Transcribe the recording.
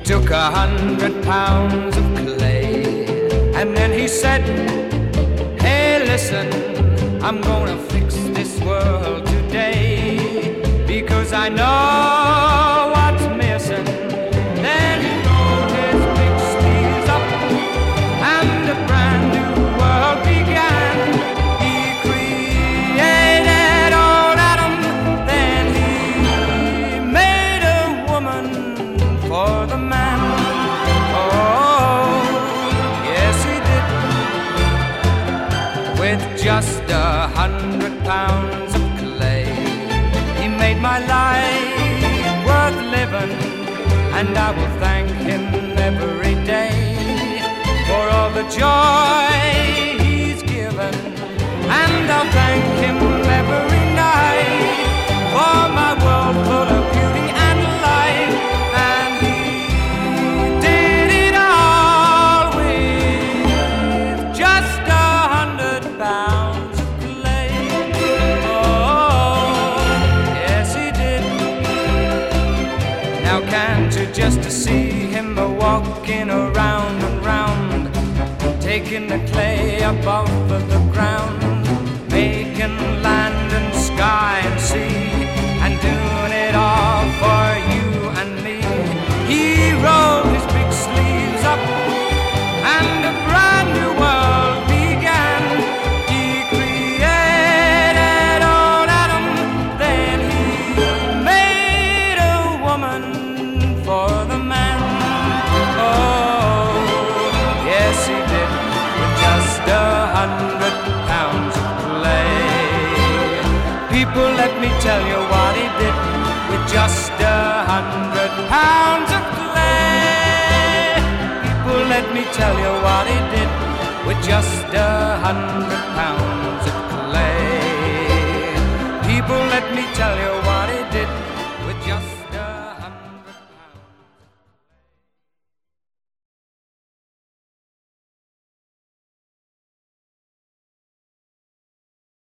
took 100 pounds of clay, and then he said, hey, listen, I'm gonna fix this world today, because I know what's missing. Then he rolled his big sleeves up, and a brand new world began. He created old Adam, then he made a woman for the man. Oh, yes he did. With just 100 pounds of clay, he made my life worth living, and I will thank him every day for all the joy he's given, and I'll thank him every night for my world full of beauty and life. And he did it all with just 100 pounds of clay. Oh, yes he did. Now can't you just see him walking around and round, taking the clay up off of the ground, making land and sky and sea, and doing it all for you and me. He rolled his big sleeves up, and a brand new world began. He created old Adam, then he made a woman for the man. Oh, yes he did, with just 100 pounds of clay. People, let me tell you what he did with just 100 pounds of clay. People, let me tell you what he did with just 100 pounds